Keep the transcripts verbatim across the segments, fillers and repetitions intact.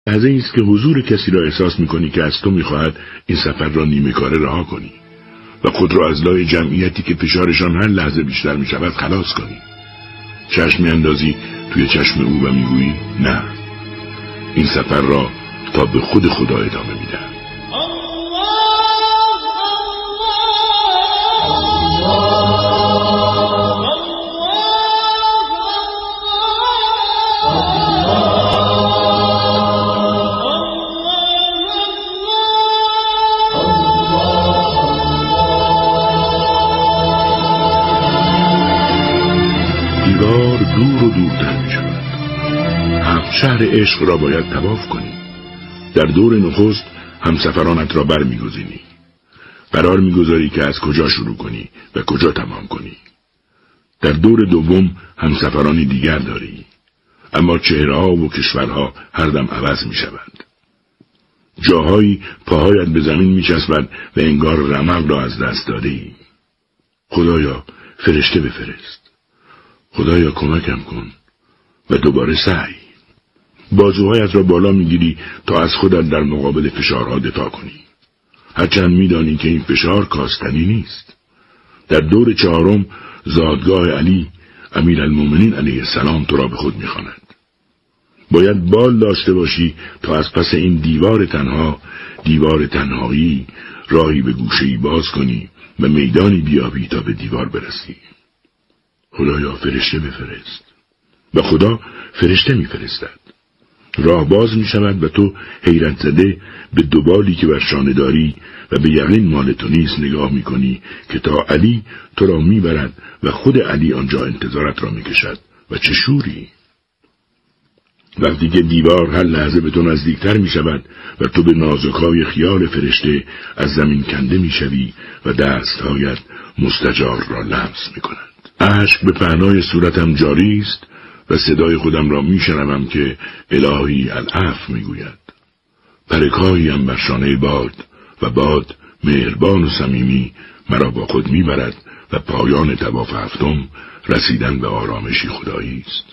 لحظه ایست که حضور کسی را احساس می‌کنی که از تو می‌خواهد این سفر را نیمه کاره رها کنی و خود را از لای جمعیتی که فشارشان هر لحظه بیشتر می‌شود خلاص کنی. چشم می‌اندازی توی چشم او و می‌گویی نه، این سفر را تا به خود خدا ادامه می‌دهم. دور و دورتر می شود. هفت شهر عشق را باید طواف کنی. در دور نخست همسفرانت را بر می گزینی. قرار می گذاری که از کجا شروع کنی و کجا تمام کنی. در دور دوم همسفرانی دیگر داری. اما چهره‌ها و کشورها هر دم عوض می شوند. جاهایی پاهایت به زمین می چسبد و انگار رمق را از دست داده ای. خدایا فرشته بفرست. خدایا کمکم کن و دوباره سعی. بازوهایت را بالا میگیری تا از خودت در مقابل فشارها دفاع کنی. هرچند میدانی که این فشار کاستنی نیست. در دور چهارم زادگاه علی امیرالمومنین علیه السلام تو را به خود میخواند. باید بال داشته باشی تا از پس این دیوار تنها، دیوار تنهایی، راهی به گوشه‌ای باز کنی و میدانی بیابی تا به دیوار برسی. خدایا فرشته بفرست. و خدا فرشته میفرستد. راه باز می شود و تو حیرت زده به دوبالی که بر شانه داری و به یقین مال تو نیست نگاه می کنی که تا علی تو را می برد و خود علی آنجا انتظارت را می کشد. و چه شوری! وقتی که دیوار هر لحظه به تو نزدیکتر می شود و تو به نازکای خیال فرشته از زمین کنده می شوی و دستهایت مستجار را لمس می کند. اشک به پهنای صورتم جاری است و صدای خودم را می شنوم که الهی العفو می گوید. پرکاییم بر شانه باد و باد مهربان و صمیمی مرا با خود می برد و پایان طواف هفتم رسیدن به آرامشی خدایی است.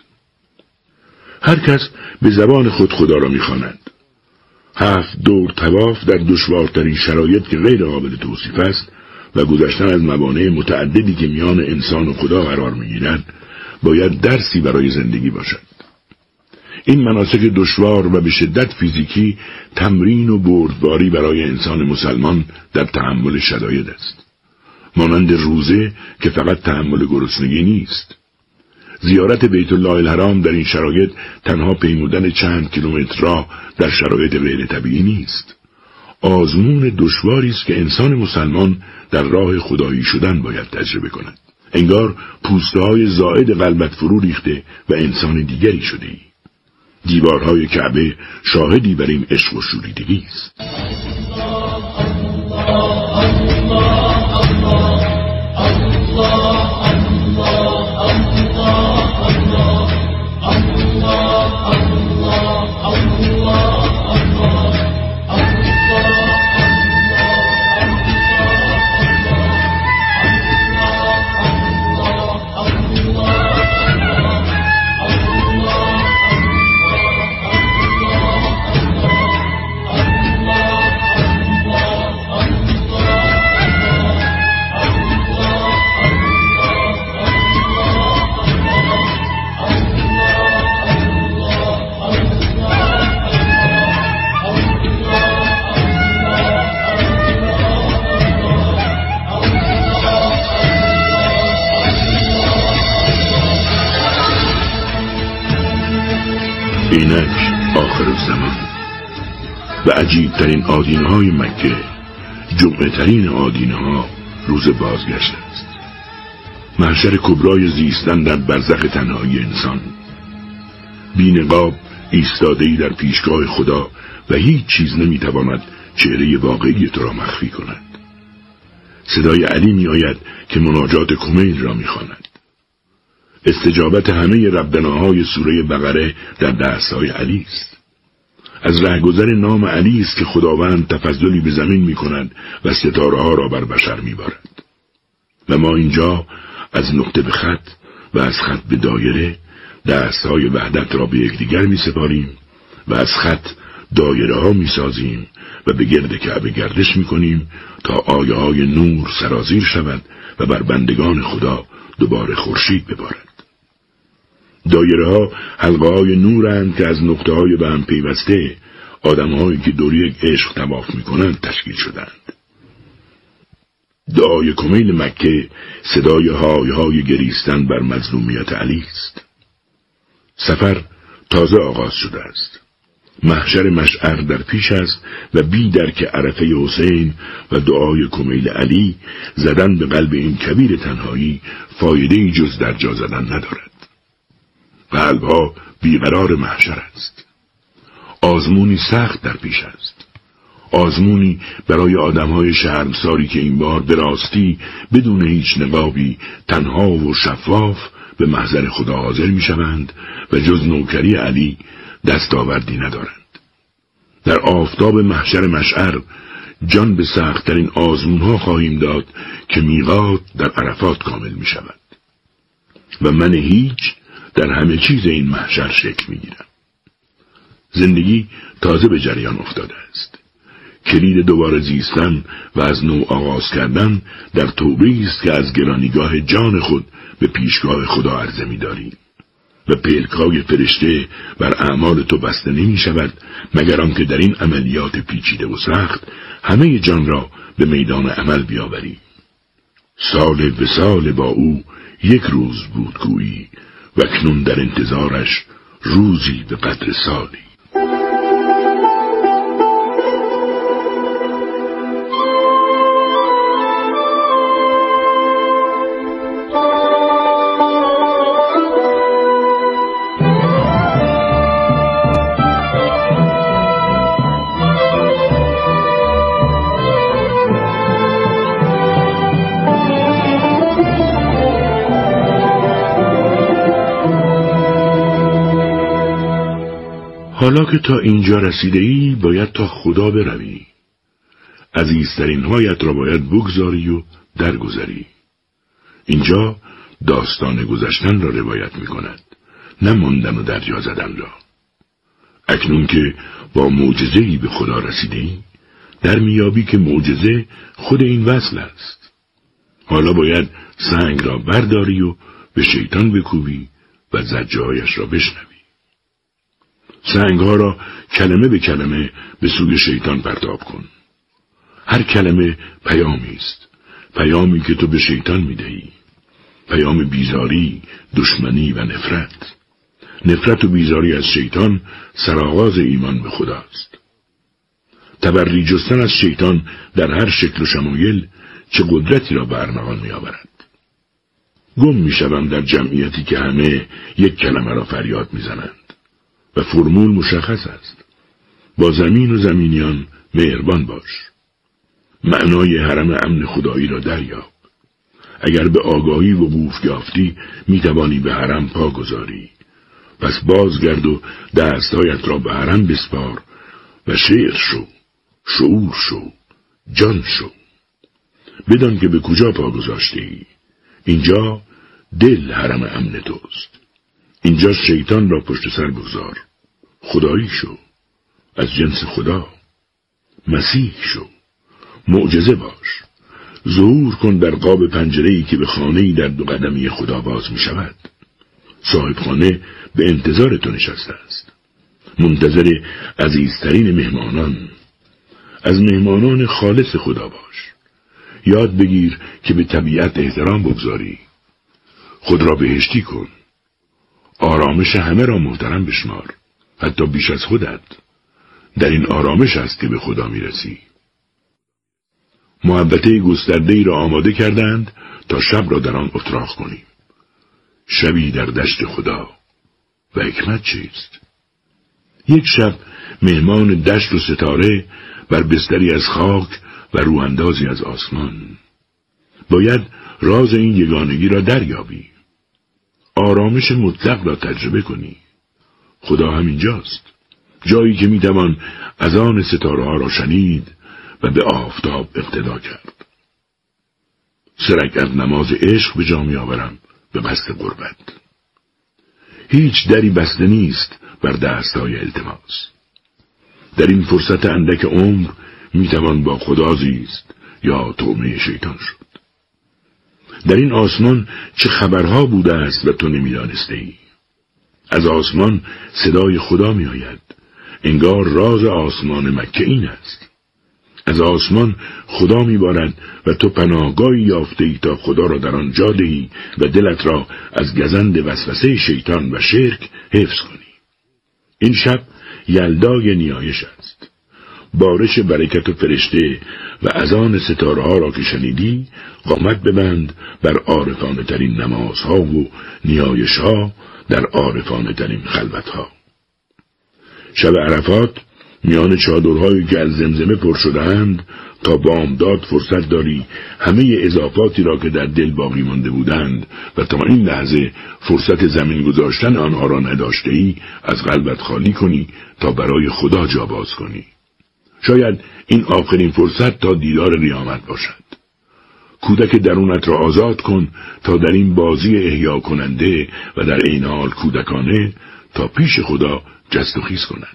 هر کس به زبان خود خدا را می خواند. هفت دور طواف در دشوارترین شرایط که غیر قابل توصیف است و گذشتن از موانع متعددی که میان انسان و خدا قرار می‌گیرد باید درسی برای زندگی باشد. این مناسک دشوار و به شدت فیزیکی تمرین و بردباری برای انسان مسلمان در تحمل شداید است. مانند روزه که فقط تحمل گرسنگی نیست. زیارت بیت الله الحرام در این شرایط تنها پیمودن چند کیلومتر راه در شرایط غیر طبیعی نیست. آزمون دشواری است که انسان مسلمان در راه خدایی شدن باید تجربه کند. انگار پوسته‌های زائد قلبت فرو ریخته و انسان دیگری شده ای. دیوارهای کعبه شاهدی بر این عشق و شوریدگی است. اینک آخر الزمان و عجیبترین آدینهای مکه، جمعترین آدینها روز بازگشت است. محشر کبرای زیستن در برزخ تنهایی انسان. بی نقاب ایستاده‌ای در پیشگاه خدا و هیچ چیز نمیتواند چهره واقعی تو را مخفی کند. صدای علی می آید که مناجات کمیل را می خواند. استجابت همه ربناهای سوره بقره در دستهای علی است. از رهگذر نام علی است که خداوند تفضلی به زمین می کند و ستاره ها را بر بشر می بارد. و ما اینجا از نقطه به خط و از خط به دایره دستهای وحدت را به یکدیگر می سپاریم و از خط دایره ها می سازیم و به گرد کعبه گردش می کنیم تا آیه های نور سرازیر شود و بر بندگان خدا دوباره خورشید ببارد. دایره ها حلقه های نورند که از نقطه های به هم پیوسته آدم هایی که دور یک عشق طواف می کنند تشکیل شدند. دعای کمیل مکه صدای های های گریستن بر مظلومیت علی است. سفر تازه آغاز شده است. محشر مشعر در پیش است و بی درک عرفه حسین و دعای کمیل علی زدن به قلب این کبیر تنهایی فایده‌ای جز در جا زدن ندارد. قلبها بیقرار محشر است. آزمونی سخت در پیش است. آزمونی برای آدمهای شرمساری که این بار به راستی بدون هیچ نقابی تنها و شفاف به محضر خدا حاضر می شوند و جز نوکری علی دستاوردی ندارند. در آفتاب محشر مشعر جان به سخت‌ترین آزمونها خواهیم داد که میقات در عرفات کامل می شود و من هیچ در همه چیز این محشر شکل می گیرم. زندگی تازه به جریان افتاده است. کلید دوباره زیستن و از نو آغاز کردن در توبه‌ای است که از گرانیگاه جان خود به پیشگاه خدا عرضه می داریم و پلکای فرشته بر اعمال تو بسته نمی شود مگر آنکه در این عملیات پیچیده و سخت همه جان را به میدان عمل بیاوری. سال وصال با او یک روز بود گویی و اکنون در انتظارش روزی به قدر سالی. حالا که تا اینجا رسیده ای باید تا خدا بروی. عزیزترین هایت را باید بگذاری و درگذری. اینجا داستان گذشتن را روایت می کند، نه ماندن و دریا زدن را. اکنون که با معجزه‌ای به خدا رسیده ای، در میابی که معجزه خود این وصل است. حالا باید سنگ را برداری و به شیطان بکوبی و زجرهایش را بشنوی. سنگها را کلمه به کلمه به سوی شیطان پرتاب کن. هر کلمه پیامی است، پیامی که تو به شیطان میدهی، پیام بیزاری، دشمنی و نفرت. نفرت و بیزاری از شیطان سرآغاز ایمان به خداست. تبری جستن از شیطان در هر شکل و شمایل چه قدرتی را به ارمغان می آورد. گم می شوم در جمعیتی که همه یک کلمه را فریاد می زنند و فرمول مشخص است: با زمین و زمینیان مهربان باش. معنای حرم امن خدایی را دریاب. اگر به آگاهی و وقوف یافتی می توانی به حرم پا گذاری. پس بازگرد و دستهایت را به حرم بسپار و شعر شو، شعور شو، جان شو. بدان که به کجا پا گذاشته ای. اینجا دل حرم امن توست. اینجا شیطان را پشت سر بگذار. خدایی شو، از جنس خدا. مسیح شو، معجزه باش. ظهور کن در قاب پنجره‌ای که به خانه‌ای در دو قدمی خدا باز می شود. صاحب خانه به انتظار تو نشسته است، منتظر عزیزترین مهمانان. از مهمانان خالص خدا باش. یاد بگیر که به طبیعت احترام بگذاری. خود را بهشتی کن. آرامش همه را محترم بشمار، حتی بیش از خودت. در این آرامش است که به خدا میرسی. محبته گسترده‌ای را آماده کردند تا شب را در آن اتراق کنیم. شبی در دشت خدا. و حکمت چیست؟ یک شب مهمان دشت و ستاره بر بستری از خاک و رواندازی از آسمان. باید راز این یگانگی را دریابی. آرامش مطلق را تجربه کنی. خدا همینجاست، جایی که میتوان اذان ستاره ها را شنید و به آفتاب اقتدا کرد. سرک از نماز عشق به جا می آورم به قصد قربت. هیچ دری بسته نیست بر دستای التماس. در این فرصت اندک عمر میتوان با خدا زیست یا طعمه شیطان شد. در این آسمان چه خبرها بوده است و تو نمیدانسته ای؟ از آسمان صدای خدا می آید. انگار راز آسمان مکه این است. از آسمان خدا می بارد و تو پناهگاهی یافته ای تا خدا را در آن جا دهی و دلت را از گزند وسوسه شیطان و شرک حفظ کنی. این شب یلدای نیایش است. بارش برکت و فرشته و اذان ستاره ها را که شنیدی قامت ببند بر عارفانه ترین نمازها و نیایش ها در عارفانه ترین خلوت ها. شب عرفات میان چادرهایی که از زمزمه پر شده‌اند تا بامداد فرصت داری همه اضافاتی را که در دل باقی مانده بودند و تا این لحظه فرصت زمین گذاشتن آنها را نداشته ای از قلبت خالی کنی تا برای خدا جا باز کنی. شاید این آخرین فرصت تا دیدار قیامت باشد. کودک درونت را آزاد کن تا در این بازی احیا کننده و در عین حال کودکانه تا پیش خدا جست و خیز کند.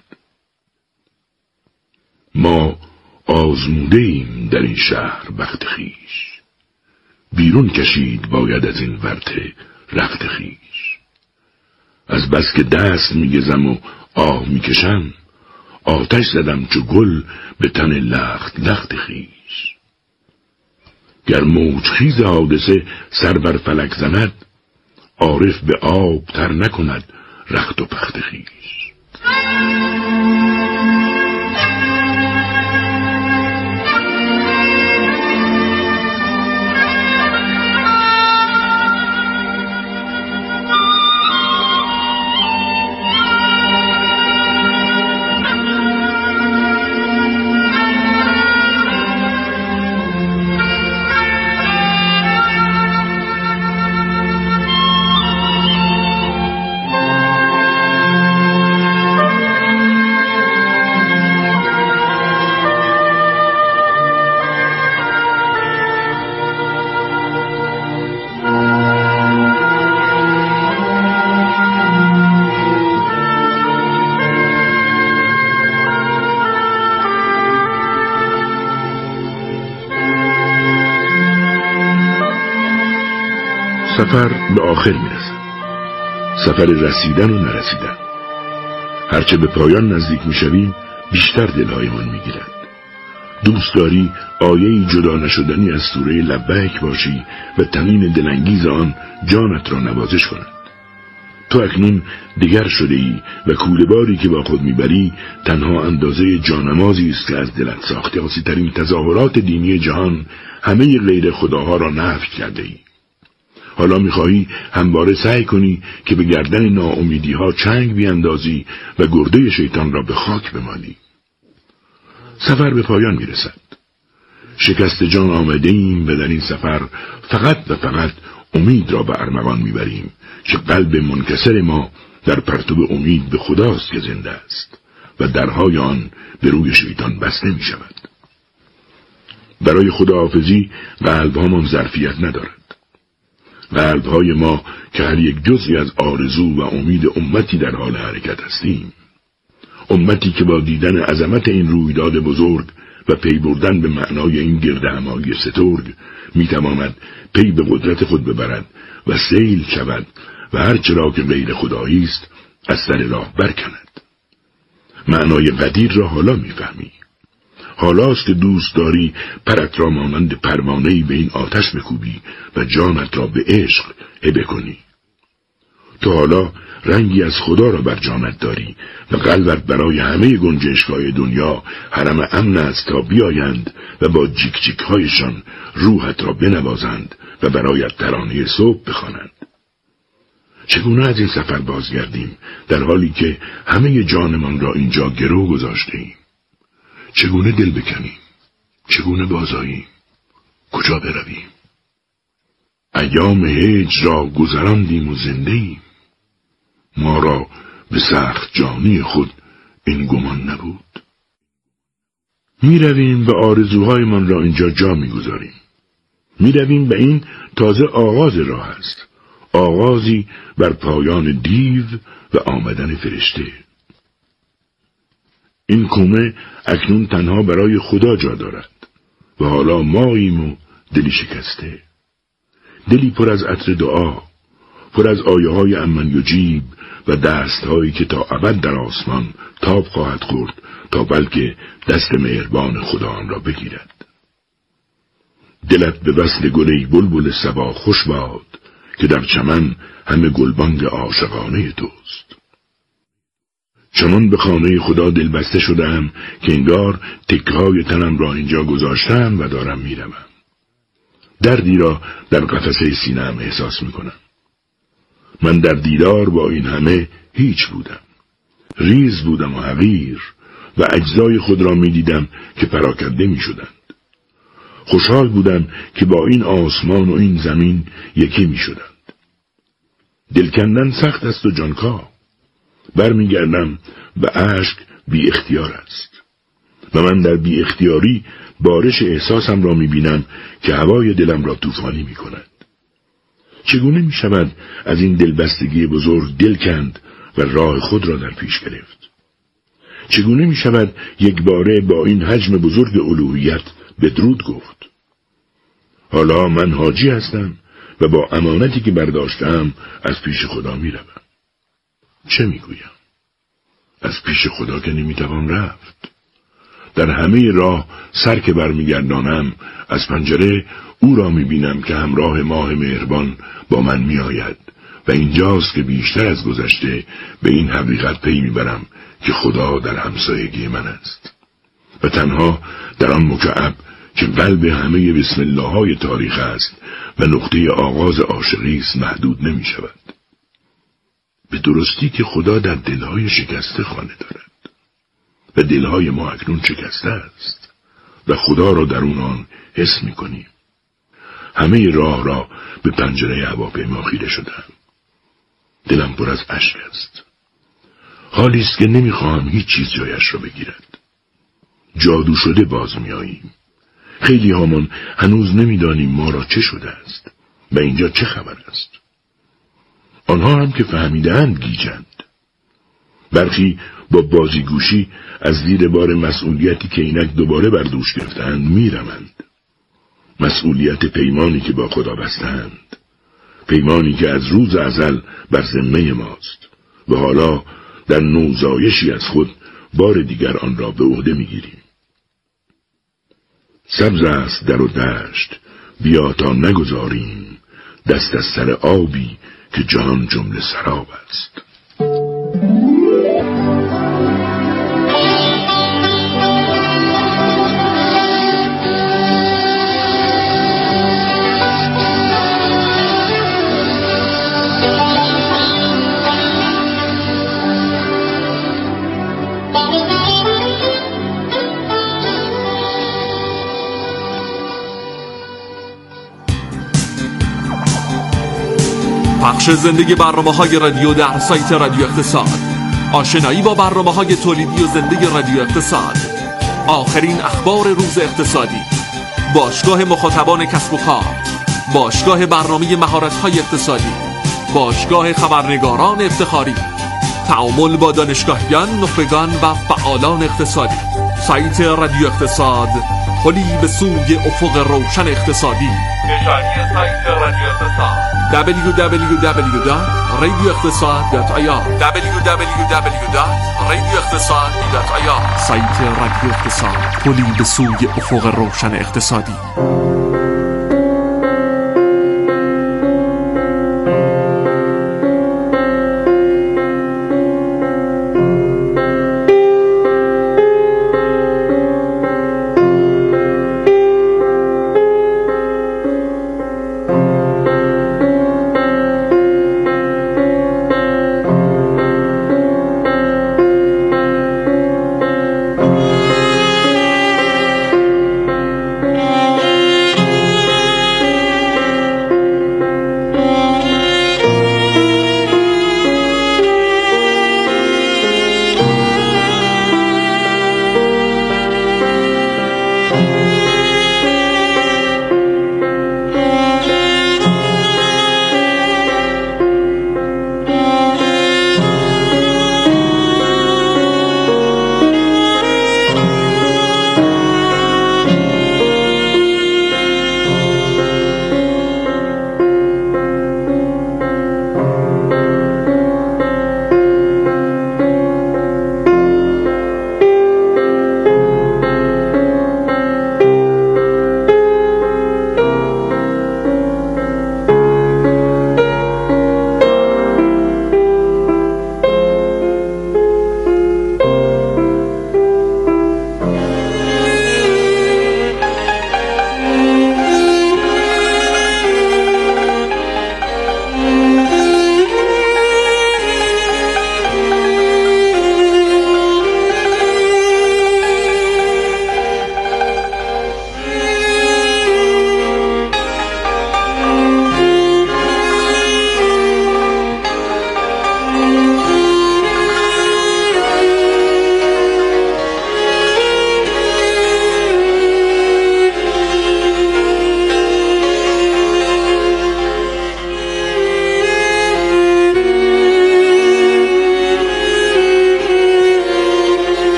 ما آزموده ایم در این شهر بخت خیش، بیرون کشید باید از این ورطه رخت خیش. از بس که دست میگزم و آه میکشم، آتش زدم چو گل به تن لخت لخت خیش. گر موج خیز حادثه سر بر فلک زند، عارف به آب تر نکند رخت و پخت خیش. سفر به آخر میرسد. سفر رسیدن و نرسیدن. هرچه به پایان نزدیک میشویم بیشتر دلهایمان میگیرد. دوست داری آیه‌ای جدا نشدنی از سوره لبیک باشی و تنین دلانگیز آن جانت را نوازش کند. تو اکنون دیگر شده ای و کوله‌باری که با خود میبری تنها اندازه جانمازی است که از دلت ساخته. آسی ترین تظاهرات دینی جهان همه غیر خداها را نفی کرده ای. حالا میخواهی همواره سعی کنی که به گردن ناامیدی ها چنگ بیاندازی و گرده شیطان را به خاک بمالی. سفر به پایان میرسد. شکست جان آمده ایم و در این سفر فقط و فقط امید را به ارمغان میبریم که قلب منکسر ما در پرتو امید به خداست که زنده است و درهای آن به روی شیطان بسته میشود. برای خداحافظی قلبهامان ظرفیت ندارد. قلب‌های ما که هر یک جزئی از آرزو و امید امتی در حال حرکت هستیم، امتی که با دیدن عظمت این رویداد بزرگ و پی بردن به معنای این گردهمایی سترگ میتواند پی به قدرت خود ببرد و سیل شود و هر چرا که غیر خدایی است از سر راه برکند. معنای قدیر را حالا میفهمی. حالاست که دوست داری پرت را مانند پروانه‌ای به این آتش بکوبی و جانت را به عشق هبه کنی. تو حالا رنگی از خدا را بر جانت داری و قلبت برای همه گنجشک‌های دنیا حرم امن است تا بیایند و با جیک جیک هایشان روحت را بنوازند و برایت ترانه صبح بخوانند. چگونه از این سفر بازگردیم در حالی که همه جانمان را اینجا گرو گذاشته ایم؟ چگونه دل بکنیم؟ چگونه بازاییم؟ کجا برویم؟ ایام هجر را گذراندیم و زنده ایم. ما را به سخت جانی خود این گمان نبود. می رویم و آرزوهایمان را اینجا جا می گذاریم. می رویم و این تازه آغاز راه است. آغازی بر پایان دیو و آمدن فرشته. این کومه اکنون تنها برای خدا جا دارد و حالا ماییم و دلی شکسته، دلی پر از عطر دعا، پر از آیه های امن یجیب و دست هایی که تا ابد در آسمان تاب خواهد خورد تا بلکه دست مهربان خدا آن را بگیرد. دلت به وصل گلی بلبل صبا خوش باد که در چمن همه گلبانگ عاشقانه توست. چنان به خانه خدا دل بسته شدم که انگار تکه‌های تنم را اینجا گذاشتم و دارم میروم. دردی را در قفسه سینه‌ام احساس میکنم. من در دیدار با این همه هیچ بودم. ریز بودم و حقیر و اجزای خود را میدیدم که پراکنده میشدند. خوشحال بودم که با این آسمان و این زمین یکی میشدند. دل کندن سخت است و جانکا. برمیگردم و اشک بی اختیار است و من در بی اختیاری بارش احساسم را میبینم که هوای دلم را طوفانی میکند. چگونه میشود از این دلبستگی بزرگ دل کند و راه خود را در پیش گرفت؟ چگونه میشود یک باره با این حجم بزرگ الوهیت بدرود گفت؟ حالا من حاجی هستم و با امانتی که برداشتم از پیش خدا میروم. چه میگویم؟ از پیش خدا که نمیتوان رفت. در همه راه سر که برمیگردانم از پنجره او را میبینم که همراه ماه مهربان با من میآید و اینجاست که بیشتر از گذشته به این حقیقت پی میبرم که خدا در همسایگی من است و تنها در آن مکعب که قلب همه بسم الله های تاریخ است و نقطه آغاز عاشقی است محدود نمی شود. به درستی که خدا در دلهای شکسته خانه دارد و دلهای ما اکنون شکسته است و خدا را در آن حس می کنیم. همه راه را به پنجره هواپیما خیره شدم. دلم پر از اشک است. حالی است که نمیخواهم هیچ چیز جایش را بگیرد. جادو شده باز میاییم. خیلی هامان هنوز نمیدانیم ما را چه شده است و اینجا چه خبر است. آنها هم که فهمیده‌اند گیجند. برخی با بازیگوشی از زیر بار مسئولیتی که اینک دوباره بر دوش گرفتند میرمند. مسئولیت پیمانی که با خدا بستند، پیمانی که از روز ازل بر ذمه ماست و حالا در نوزایشی از خود بار دیگر آن را به عهده میگیریم. سبز است در و دشت، بیا تا نگذاریم دست از سر آبی که جهان جمله سراب است. پخش زندگی برنامه‌های رادیو در سایت رادیو اقتصاد، آشنایی با برنامه‌های تولیدی و زندگی رادیو اقتصاد، آخرین اخبار روز اقتصادی، باشگاه مخاطبان کسب و کار، باشگاه برنامه مهارت‌های اقتصادی، باشگاه خبرنگاران افتخاری، تعامل با دانشگاهیان، نخبگان و فعالان اقتصادی. سایت رادیو اقتصاد، پلی به سوی افق روشن اقتصادی. نشانی سایت رادیو اقتصاد دبلیو دبلیو دبلیو دات رادیو اقتصاد دات آی آر دبلیو دبلیو دبلیو دات رادیو اقتصاد دات آی آر. سایت رادیو اقتصاد، پلی به سوی افق روشن اقتصادی.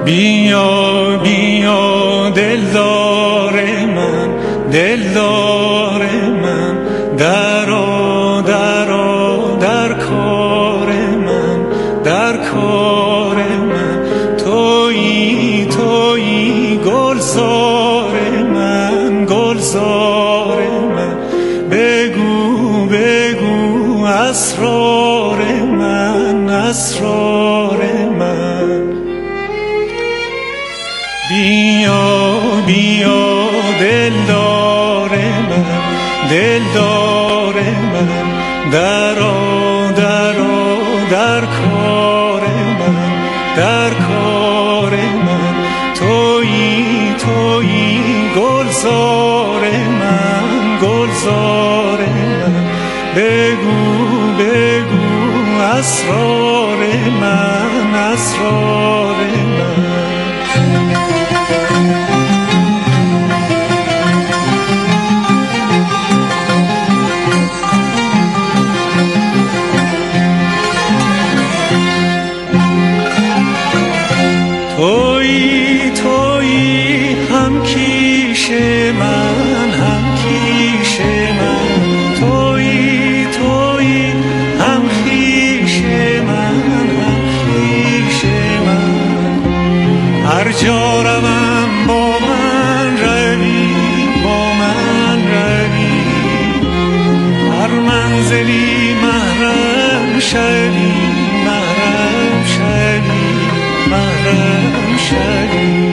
بیا بیا دلدار من، دلدار من، درآ درآ در کار من، در کار من. تویی تویی گلزار من، گلزار من. بگو بگو اسرار من، اسرار من. بیا بیا دلدار من، دلدار من، درآ درآ در کار من، در کار من. تویی تویی گلزار من، گلزار من. بگو بگو اسرار من، اسرار من. تویی تویی هم کیش من، هم کیش من. تویی تویی هم کیش من، هم کیش من. هر جا روم با من روی، با من روی. هر منزلی محرم شوی، محرم شوی، محرم شوی.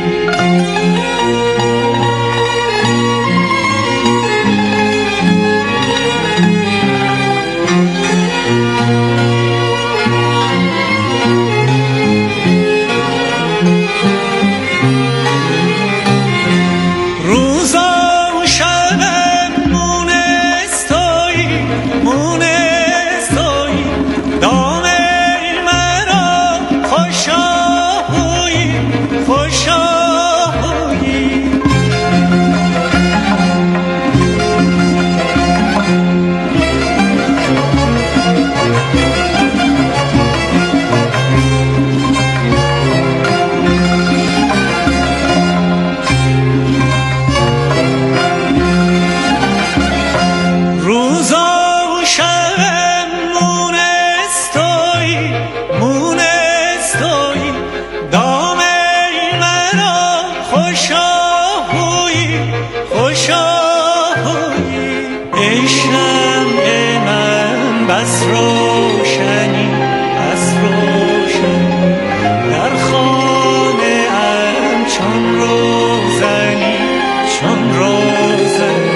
بس روشنی، بس روشنی. در خانه ام چون روزنی، چون روزنی.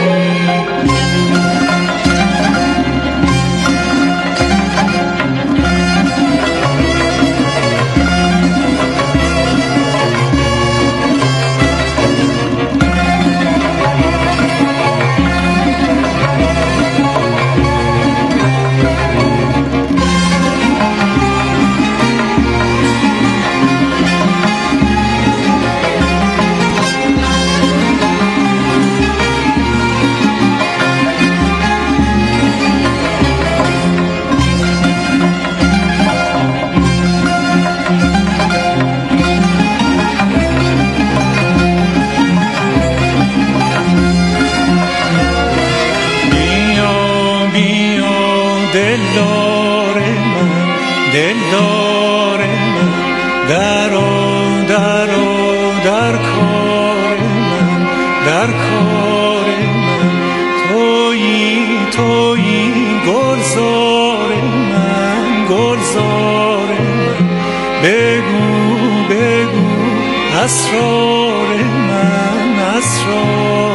دلدار من، دلدار من، درآ درآ در کار من، در کار من. تویی تویی گلزار من، گلزار من. بگو بگو اسرار من، اسرار